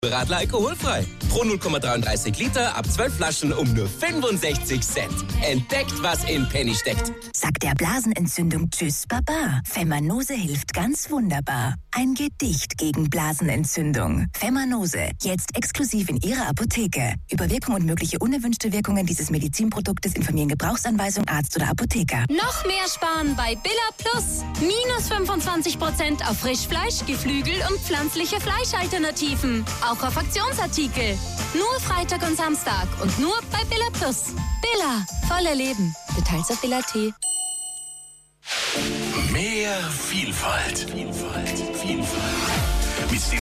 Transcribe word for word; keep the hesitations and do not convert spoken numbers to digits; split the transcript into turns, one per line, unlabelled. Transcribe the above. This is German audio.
Radler alkoholfrei. Pro null Komma dreiunddreißig Liter ab zwölf Flaschen um nur fünfundsechzig Cent. Entdeckt, was in Penny steckt.
Sagt der Blasenentzündung Tschüss, Baba. Femanose hilft ganz wunderbar. Ein Gedicht gegen Blasenentzündung. Femanose, jetzt exklusiv in Ihrer Apotheke. Über Wirkung und mögliche unerwünschte Wirkungen dieses Medizinproduktes informieren Gebrauchsanweisung, Arzt oder Apotheker.
Noch mehr sparen bei Billa Plus. Minus fünfundzwanzig Prozent auf Frischfleisch, Geflügel und pflanzliche Fleischalternativen. Auch auf Aktionsartikel. Nur Freitag und Samstag und nur bei Billa Plus. Billa, volle Leben. Details auf Billa Punkt at.
Mehr Vielfalt. Vielfalt. Vielfalt. Mit